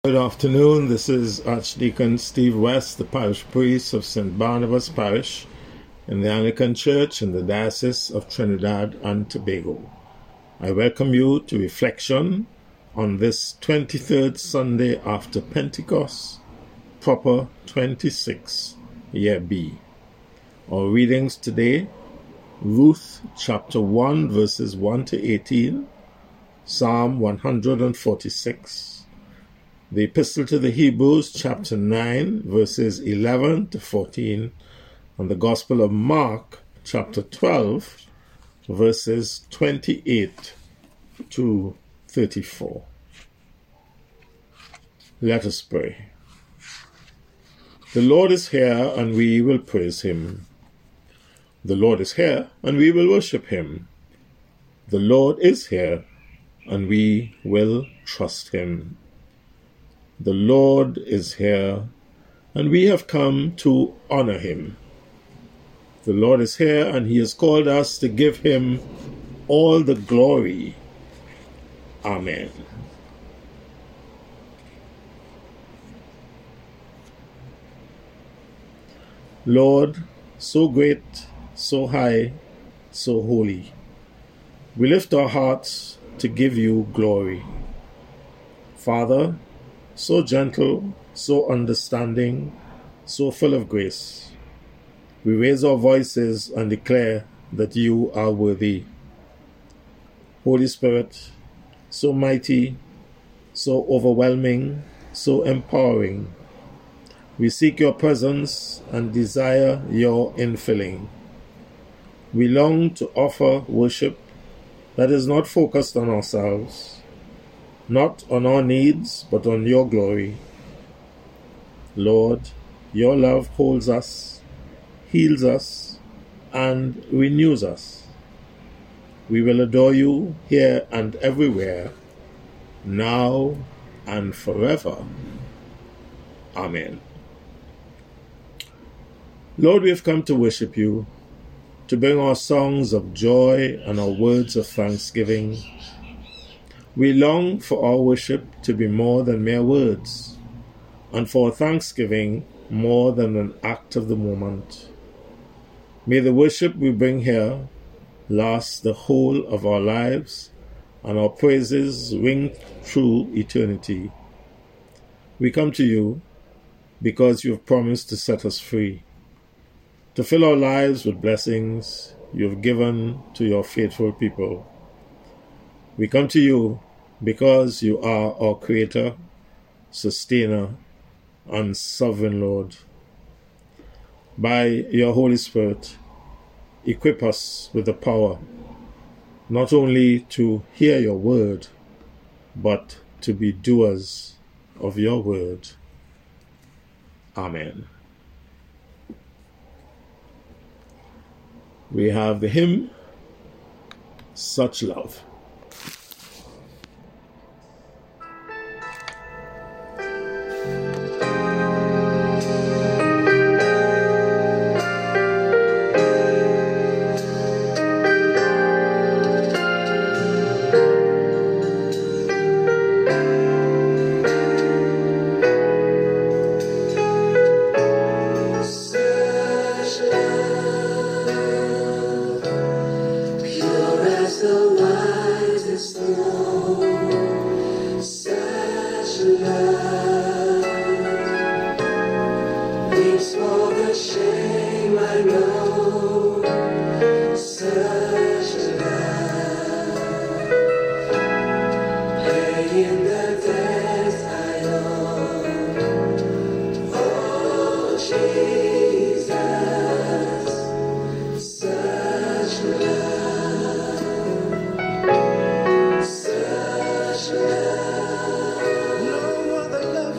Good afternoon. This is Archdeacon Steve West, the parish priest of St. Barnabas Parish in the Anglican Church in the Diocese of Trinidad and Tobago. I welcome you to reflection on this 23rd Sunday after Pentecost, proper 26, year B. Our readings today, Ruth chapter 1 verses 1 to 18, Psalm 146, the Epistle to the Hebrews, chapter 9, verses 11 to 14, and the Gospel of Mark, chapter 12, verses 28 to 34. Let us pray. The Lord is here, and we will praise him. The Lord is here, and we will worship him. The Lord is here, and we will trust him. The Lord is here, and we have come to honor him. The Lord is here, and he has called us to give him all the glory. Amen. Lord, so great, so high, so holy, we lift our hearts to give you glory. Father, so gentle, so understanding, so full of grace, we raise our voices and declare that you are worthy. Holy Spirit, so mighty, so overwhelming, so empowering, we seek your presence and desire your infilling. We long to offer worship that is not focused on ourselves, not on our needs, but on your glory. Lord, your love holds us, heals us, and renews us. We will adore you here and everywhere, now and forever. Amen. Lord, we have come to worship you, to bring our songs of joy and our words of thanksgiving. We long for our worship to be more than mere words, and for our thanksgiving more than an act of the moment. May the worship we bring here last the whole of our lives, and our praises ring through eternity. We come to you because you have promised to set us free, to fill our lives with blessings you have given to your faithful people. We come to you because you are our Creator, Sustainer, and Sovereign Lord. By your Holy Spirit, equip us with the power not only to hear your word, but to be doers of your word. Amen. We have the hymn, Such Love. No other love.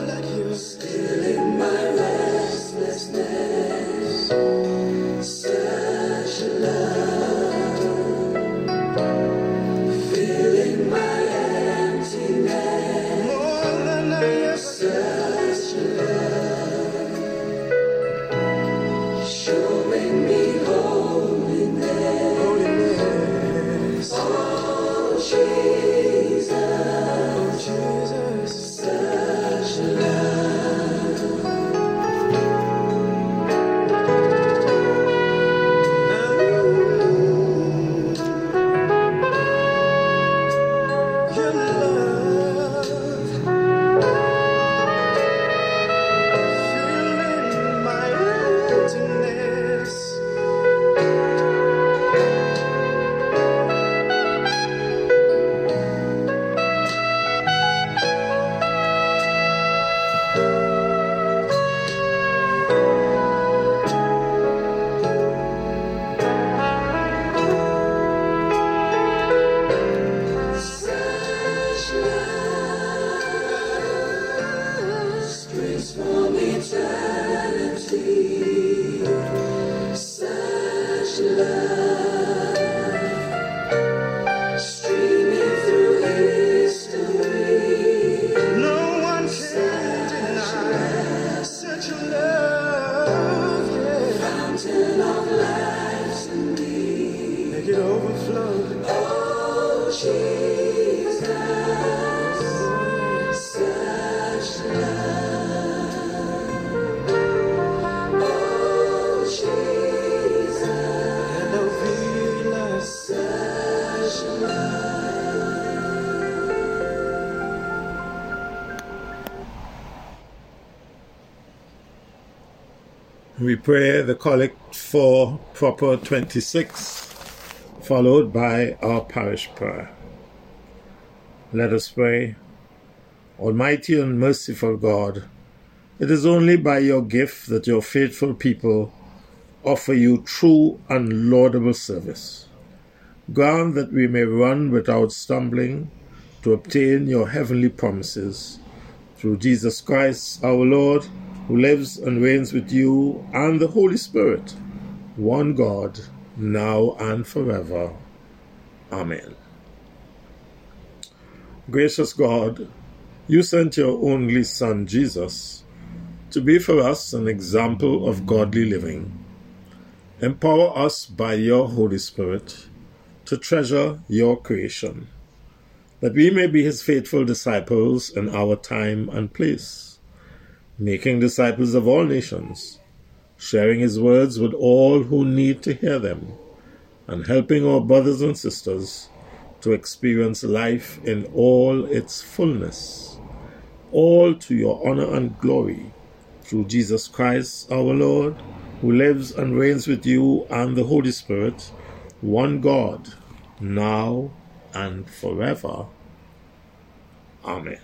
We pray the collect for Proper 26, followed by our parish prayer. Let us pray. Almighty and merciful God, it is only by your gift that your faithful people offer you true and laudable service. Grant that we may run without stumbling to obtain your heavenly promises. Through Jesus Christ, our Lord, who lives and reigns with you and the Holy Spirit, one God, now and forever. Amen. Gracious God, you sent your only Son, Jesus, to be for us an example of godly living. Empower us by your Holy Spirit to treasure your creation, that we may be his faithful disciples in our time and place, making disciples of all nations, sharing his words with all who need to hear them, and helping our brothers and sisters to experience life in all its fullness, all to your honor and glory, through Jesus Christ our Lord, who lives and reigns with you and the Holy Spirit, one God, now and forever. Amen.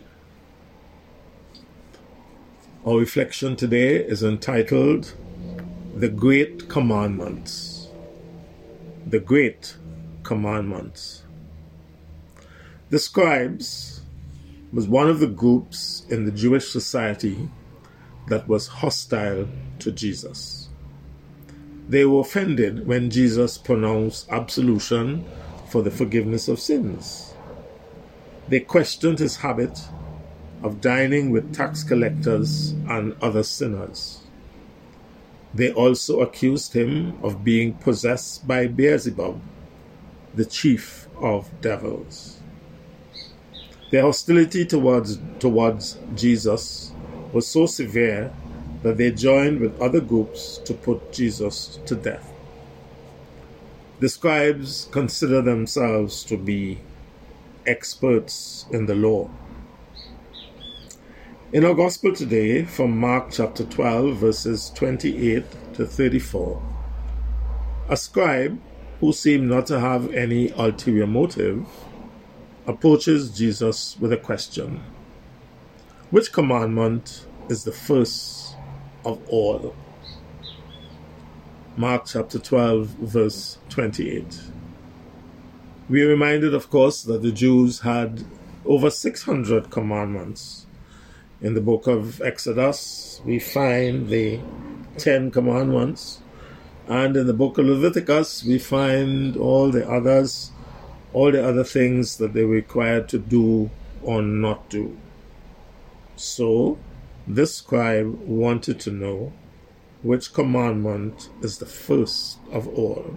Our reflection today is entitled, The Great Commandments. The Great Commandments. The scribes was one of the groups in the Jewish society that was hostile to Jesus. They were offended when Jesus pronounced absolution for the forgiveness of sins. They questioned his habit of dining with tax collectors and other sinners. They also accused him of being possessed by Beelzebub, the chief of devils. Their hostility towards Jesus was so severe that they joined with other groups to put Jesus to death. The scribes consider themselves to be experts in the law. In our gospel today, from Mark chapter 12, verses 28 to 34, a scribe who seemed not to have any ulterior motive approaches Jesus with a question. Which commandment is the first of all? Mark chapter 12, verse 28. We are reminded, of course, that the Jews had over 600 commandments. In the book of Exodus, we find the 10 commandments, and in the book of Leviticus, we find all the other things that they were required to do or not do. So, this scribe wanted to know which commandment is the first of all.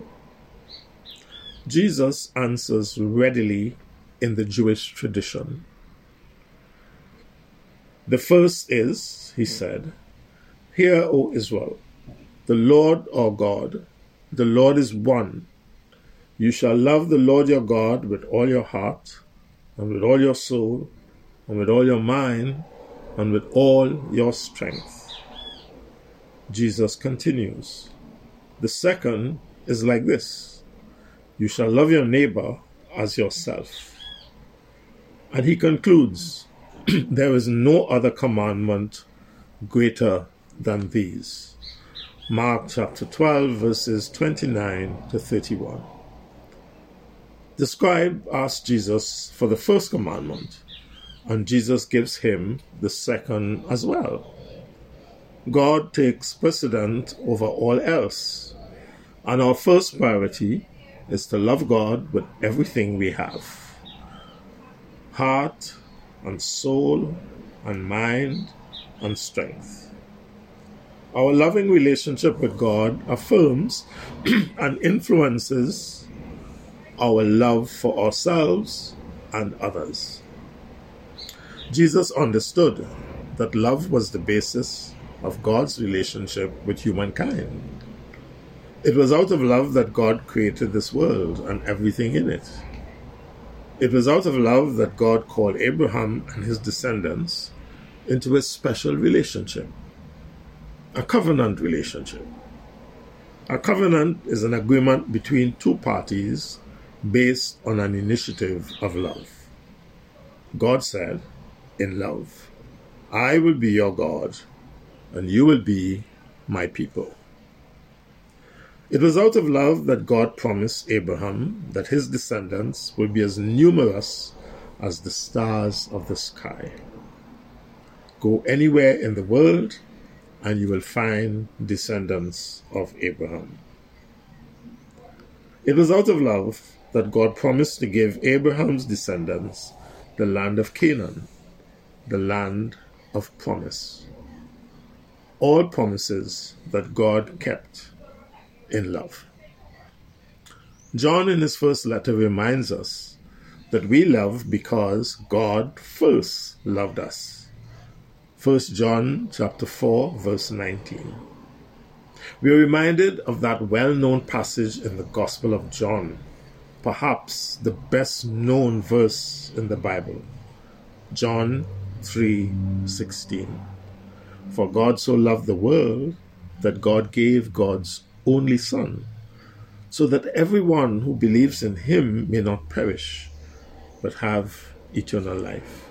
Jesus answers readily in the Jewish tradition. The first is, he said, Hear, O Israel, the Lord our God, the Lord is one. You shall love the Lord your God with all your heart, and with all your soul, and with all your mind, and with all your strength. Jesus continues. The second is like this. You shall love your neighbor as yourself. And he concludes, there is no other commandment greater than these. Mark chapter 12, verses 29 to 31. The scribe asked Jesus for the first commandment, and Jesus gives him the second as well. God takes precedent over all else, and our first priority is to love God with everything we have. Heart and soul and mind and strength. Our loving relationship with God affirms and influences our love for ourselves and others. Jesus understood that love was the basis of God's relationship with humankind. It was out of love that God created this world and everything in it. It was out of love that God called Abraham and his descendants into a special relationship, a covenant relationship. A covenant is an agreement between two parties based on an initiative of love. God said, in love, I will be your God, and you will be my people. It was out of love that God promised Abraham that his descendants would be as numerous as the stars of the sky. Go anywhere in the world, and you will find descendants of Abraham. It was out of love that God promised to give Abraham's descendants the land of Canaan, the land of promise. All promises that God kept in love. John in his first letter reminds us that we love because God first loved us. 1 John chapter 4 verse 19. We are reminded of that well-known passage in the Gospel of John, perhaps the best known verse in the Bible. John 3:16. For God so loved the world that God gave God's only Son, so that everyone who believes in him may not perish, but have eternal life.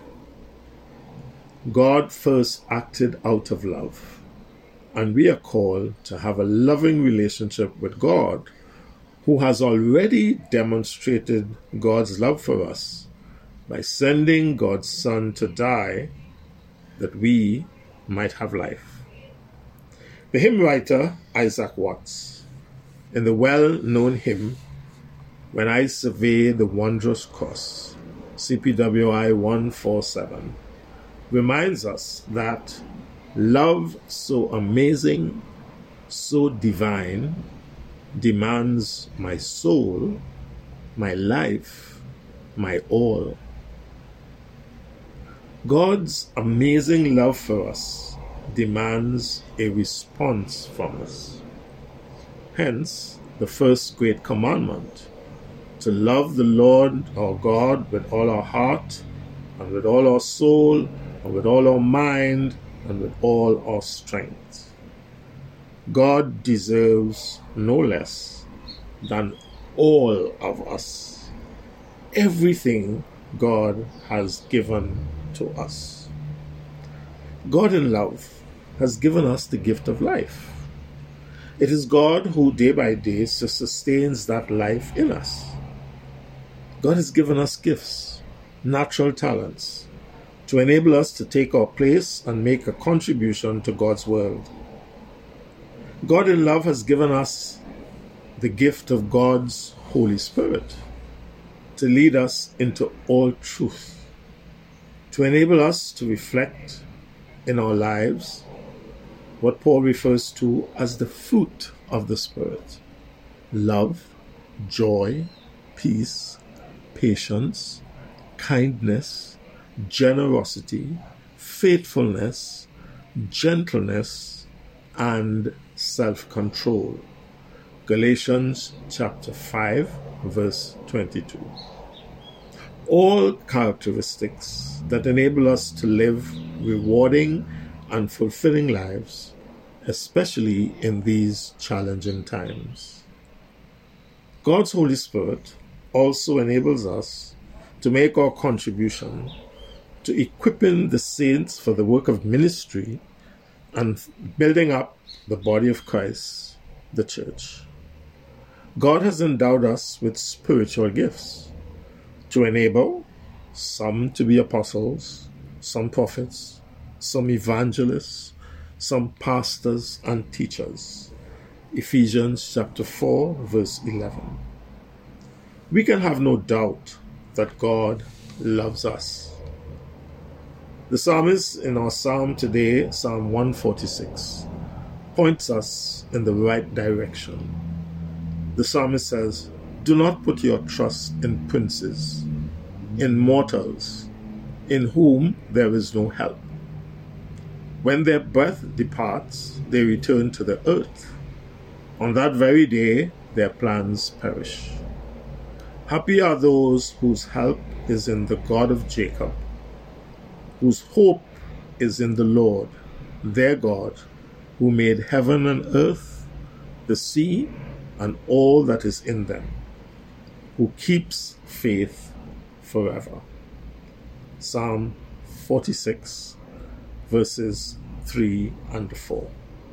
God first acted out of love, and we are called to have a loving relationship with God, who has already demonstrated God's love for us by sending God's Son to die that we might have life. The hymn writer Isaac Watts, in the well-known hymn, When I Survey the Wondrous Cross, CPWI 147, reminds us that love so amazing, so divine, demands my soul, my life, my all. God's amazing love for us demands a response from us. Hence, the first great commandment, to love the Lord our God with all our heart, and with all our soul, and with all our mind, and with all our strength. God deserves no less than all of us. Everything God has given to us. God in love has given us the gift of life. It is God who day by day sustains that life in us. God has given us gifts, natural talents, to enable us to take our place and make a contribution to God's world. God in love has given us the gift of God's Holy Spirit to lead us into all truth, to enable us to reflect in our lives what Paul refers to as the fruit of the Spirit: love, joy, peace, patience, kindness, generosity, faithfulness, gentleness, and self-control. Galatians chapter 5, verse 22. All characteristics that enable us to live rewarding and fulfilling lives, especially in these challenging times. God's Holy Spirit also enables us to make our contribution to equipping the saints for the work of ministry and building up the body of Christ, the church. God has endowed us with spiritual gifts to enable some to be apostles, some prophets, some evangelists, some pastors and teachers. Ephesians chapter 4, verse 11. We can have no doubt that God loves us. The psalmist in our psalm today, Psalm 146, points us in the right direction. The psalmist says, "Do not put your trust in princes, in mortals, in whom there is no help. When their breath departs, they return to the earth. On that very day, their plans perish. Happy are those whose help is in the God of Jacob, whose hope is in the Lord, their God, who made heaven and earth, the sea and all that is in them, who keeps faith forever. Psalm 46, verses 3 and 4.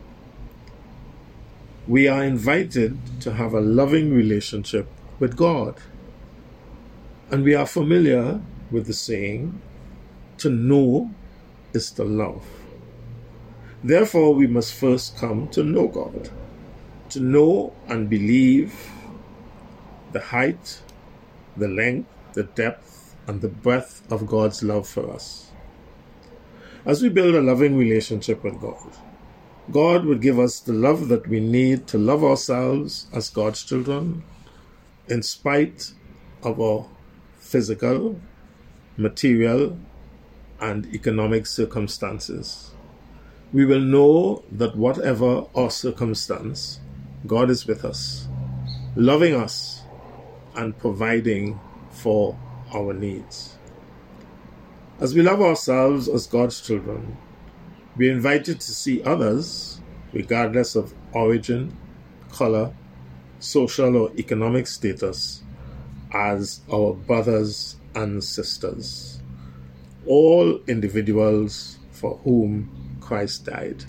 We are invited to have a loving relationship with God. And we are familiar with the saying, to know is to love. Therefore, we must first come to know God, to know and believe the height, the length, the depth, and the breadth of God's love for us. As we build a loving relationship with God, God would give us the love that we need to love ourselves as God's children, in spite of our physical, material, and economic circumstances. We will know that whatever our circumstance, God is with us, loving us and providing for our needs. As we love ourselves as God's children, we are invited to see others, regardless of origin, color, social or economic status, as our brothers and sisters, all individuals for whom Christ died.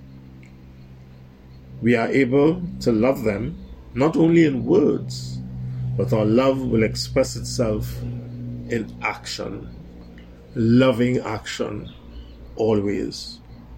We are able to love them not only in words, but our love will express itself in action, loving action, always.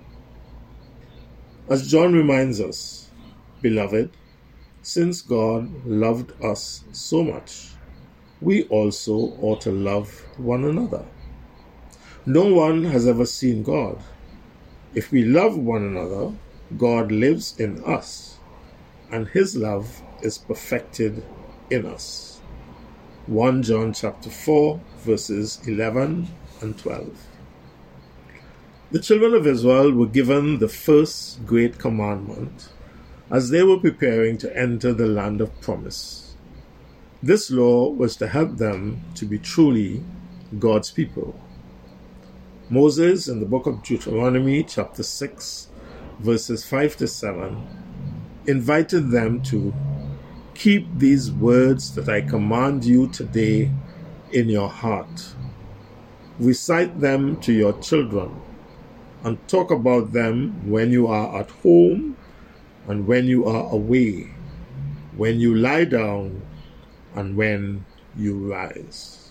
As John reminds us, beloved, since God loved us so much, we also ought to love one another. No one has ever seen God. If we love one another, God lives in us, and his love is perfected in us. 1 John chapter 4, verses 11 and 12. The children of Israel were given the first great commandment as they were preparing to enter the land of promise. This law was to help them to be truly God's people. Moses, in the book of Deuteronomy, chapter 6, verses 5 to 7, invited them to keep these words that I command you today in your heart. Recite them to your children and talk about them when you are at home and when you are away, when you lie down and when you rise.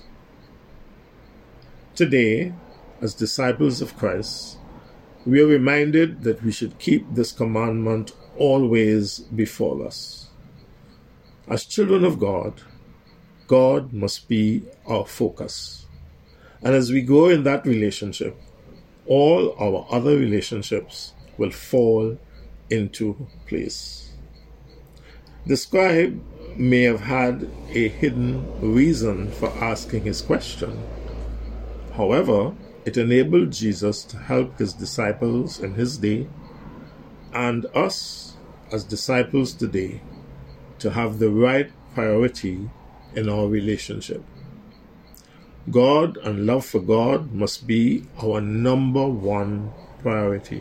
Today, as disciples of Christ, we are reminded that we should keep this commandment always before us. As children of God, God must be our focus. And as we grow in that relationship, all our other relationships will fall into place. The scribe may have had a hidden reason for asking his question. However, it enabled Jesus to help his disciples in his day and us as disciples today to have the right priority in our relationship. God and love for God must be our number one priority.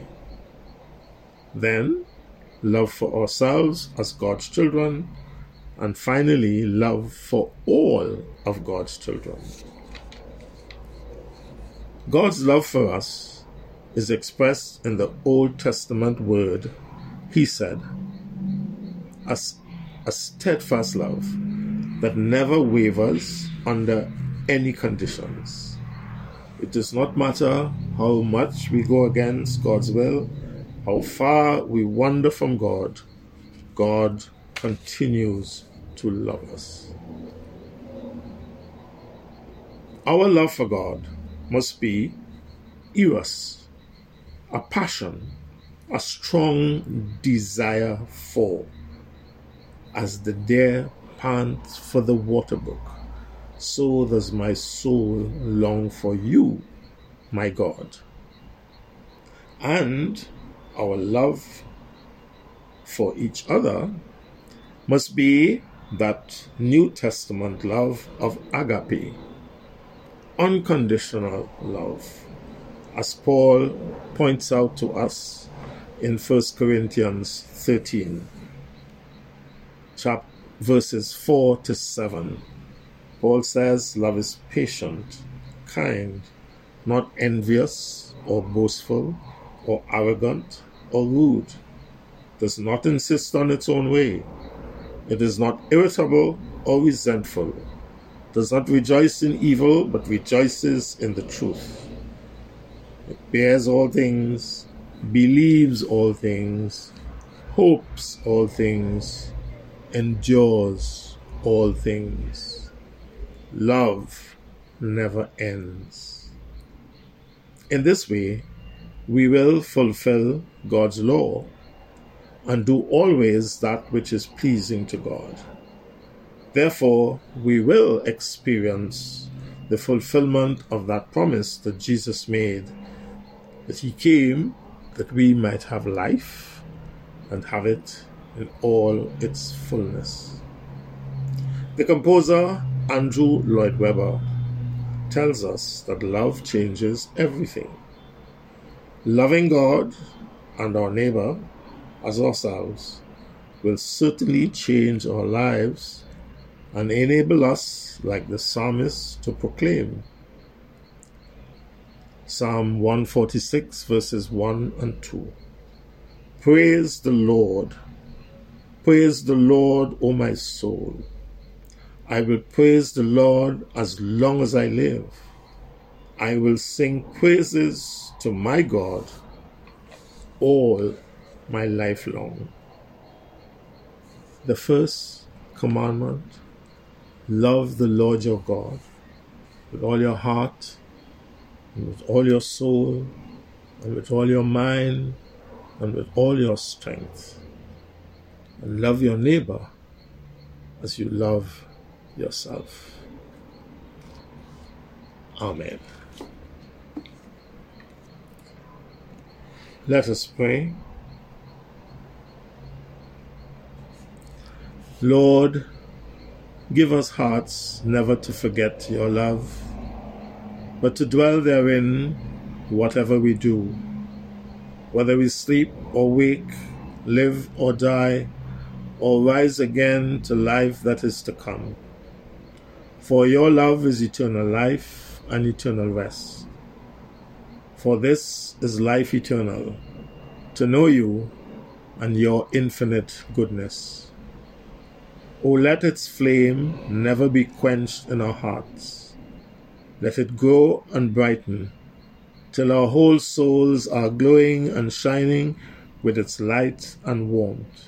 Then, love for ourselves as God's children, and finally, love for all of God's children. God's love for us is expressed in the Old Testament word, he said, as a steadfast love that never wavers under any conditions. It does not matter how much we go against God's will, how far we wander from God, God continues to love us. Our love for God must be eros, a passion, a strong desire for, as the deer pants for the water brook, so does my soul long for you, my God. And our love for each other must be that New Testament love of agape, unconditional love, as Paul points out to us in 1 Corinthians 13. verses 4 to 7. Paul says, love is patient, kind, not envious or boastful or arrogant or rude, does not insist on its own way. It is not irritable or resentful, does not rejoice in evil, but rejoices in the truth. It bears all things, believes all things, hopes all things, endures all things. Love never ends. In this way, we will fulfill God's law and do always that which is pleasing to God. Therefore, we will experience the fulfillment of that promise that Jesus made, that he came that we might have life and have it in all its fullness. The composer Andrew Lloyd Webber tells us that love changes everything. Loving God and our neighbor as ourselves will certainly change our lives and enable us, like the psalmist, to proclaim. Psalm 146, verses 1 and 2. Praise the Lord. Praise the Lord, O my soul. I will praise the Lord as long as I live. I will sing praises to my God all my life long. The first commandment: love the Lord your God with all your heart, and with all your soul, and with all your mind, and with all your strength. And love your neighbor as you love yourself. Amen. Let us pray. Lord, give us hearts never to forget your love, but to dwell therein whatever we do, whether we sleep or wake, live or die, or rise again to life that is to come. For your love is eternal life and eternal rest. For this is life eternal, to know you and your infinite goodness. O let its flame never be quenched in our hearts. Let it grow and brighten, till our whole souls are glowing and shining with its light and warmth.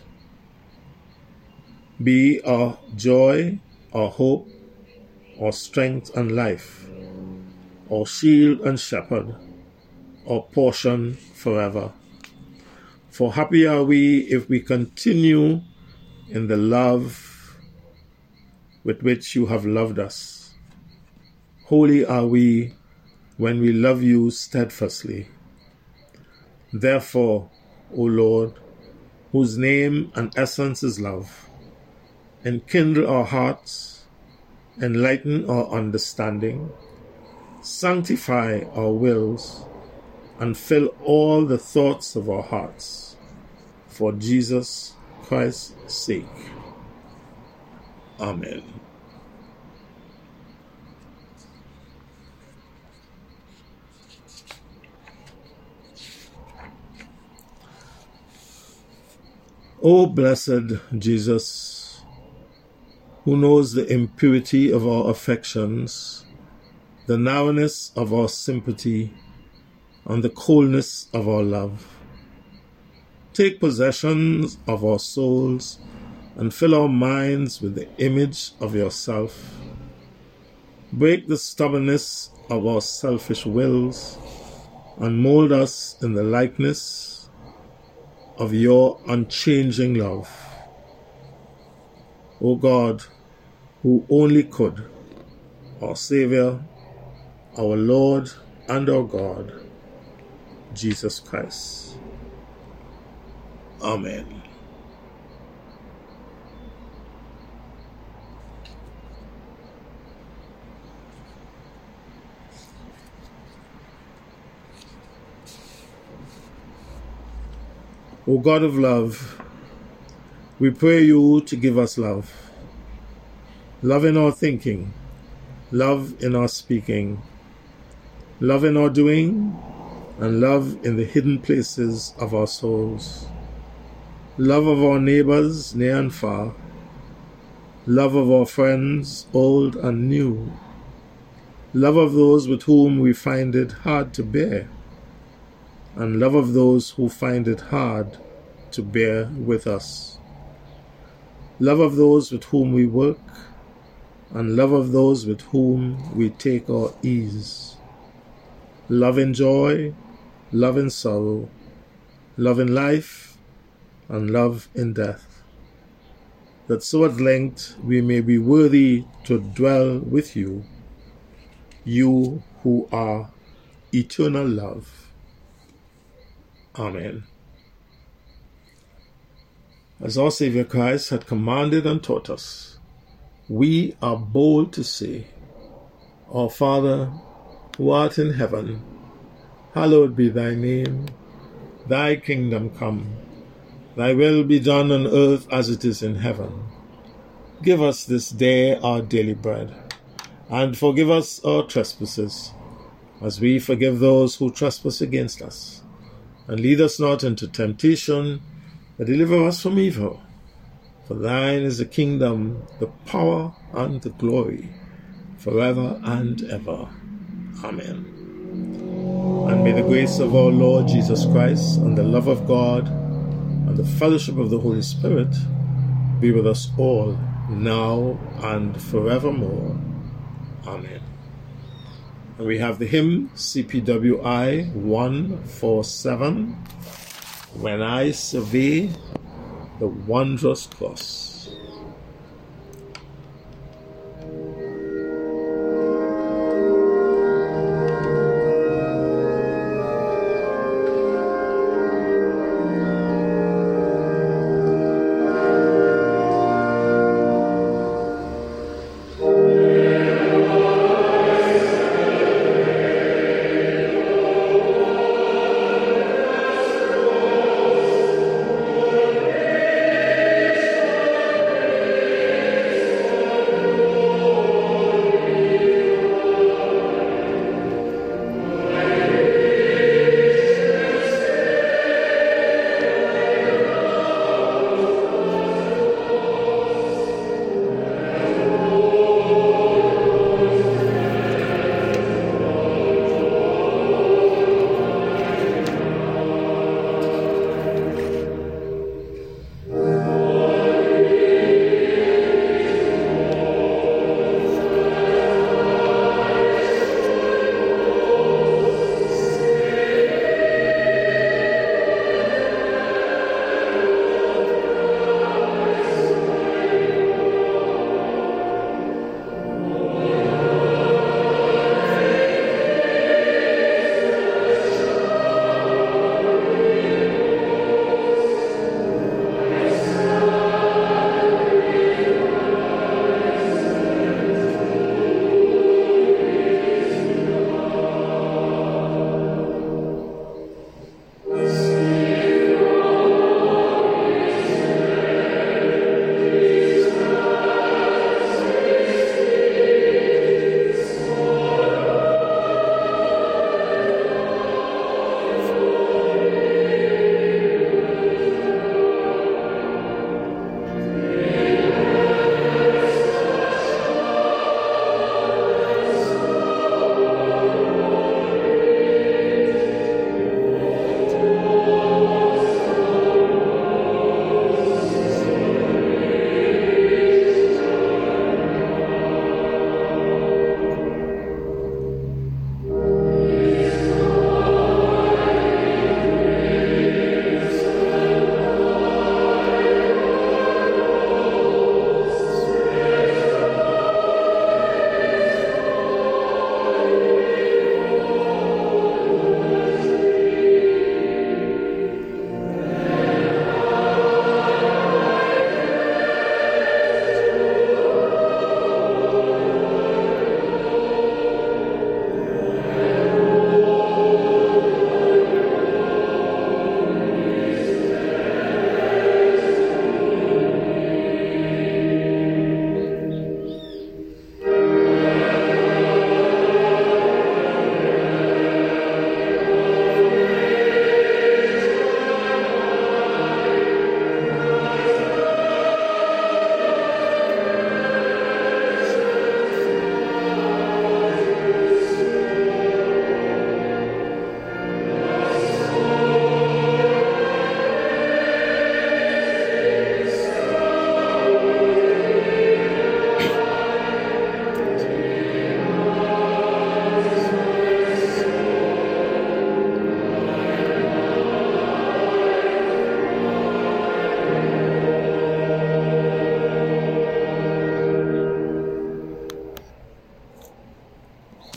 Be our joy, our hope, our strength and life, our shield and shepherd, our portion forever. For happy are we if we continue in the love with which you have loved us. Holy are we when we love you steadfastly. Therefore, O Lord, whose name and essence is love, enkindle our hearts, enlighten our understanding, sanctify our wills, and fill all the thoughts of our hearts, for Jesus Christ's sake. Amen. O blessed Jesus, who knows the impurity of our affections, the narrowness of our sympathy, and the coldness of our love, take possession of our souls and fill our minds with the image of yourself. Break the stubbornness of our selfish wills and mold us in the likeness of your unchanging love. O God, who only could, our Savior, our Lord and our God, Jesus Christ. Amen. O God of love, We pray you to give us love. Love in our thinking, love in our speaking, love in our doing, and love in the hidden places of our souls. Love of our neighbors, near and far. Love of our friends, old and new. Love of those with whom we find it hard to bear. And love of those who find it hard to bear with us. Love of those with whom we work, and love of those with whom we take our ease. Love in joy, love in sorrow, love in life, and love in death, that so at length we may be worthy to dwell with you, you who are eternal love. Amen. As our Savior Christ had commanded and taught us, we are bold to say, Our Father, who art in heaven, hallowed be thy name. Thy kingdom come. Thy will be done on earth as it is in heaven. Give us this day our daily bread, and forgive us our trespasses, as we forgive those who trespass against us. And lead us not into temptation, but deliver us from evil. For thine is the kingdom, the power, and the glory, forever and ever. Amen. And may the grace of our Lord Jesus Christ, and the love of God, and the fellowship of the Holy Spirit be with us all, now and forevermore. Amen. And we have the hymn CPWI 147, When I Survey the Wondrous Cross.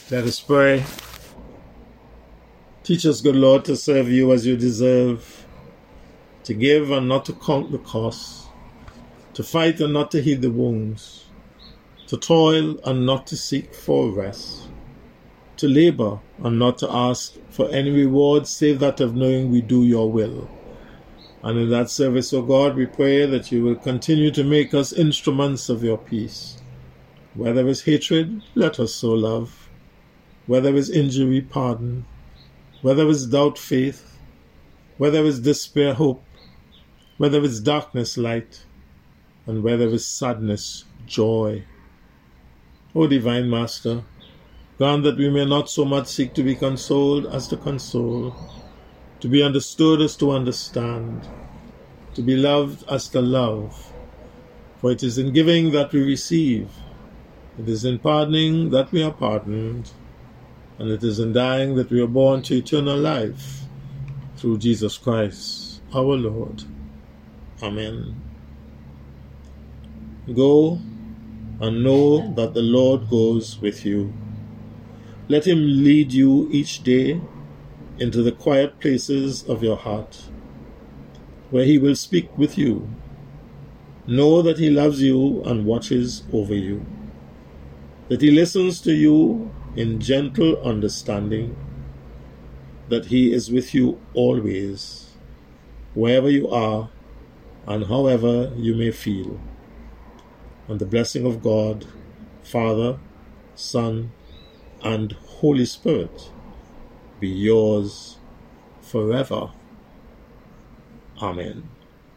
Let us pray. Teach us, good Lord, to serve you as you deserve, to give and not to count the cost, to fight and not to heed the wounds, to toil and not to seek for rest, to labor and not to ask for any reward save that of knowing we do your will. And in that service, O God, we pray that you will continue to make us instruments of your peace. Where there is hatred, let us sow love. Where there is injury, pardon. Where there is doubt, faith. Where there is despair, hope. Where there is darkness, light. And where there is sadness, joy. O Divine Master, grant that we may not so much seek to be consoled as to console, to be understood as to understand, to be loved as to love. For it is in giving that we receive, it is in pardoning that we are pardoned, and it is in dying that we are born to eternal life, through Jesus Christ our Lord. Amen. Go and know that the Lord goes with you. Let him lead you each day into the quiet places of your heart, where he will speak with you. Know that he loves you and watches over you, that he listens to you in gentle understanding, that he is with you always, wherever you are and however you may feel. And the blessing of God, Father, Son, and Holy Spirit be yours forever. Amen.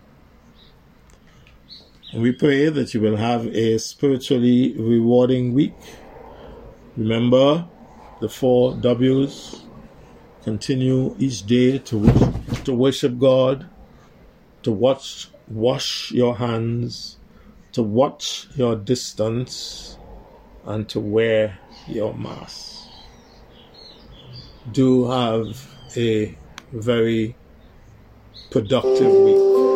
And we pray that you will have a spiritually rewarding week. Remember the 4 W's. Continue each day to worship God, to wash your hands, to watch your distance, and to wear your mask. Do have a very productive week.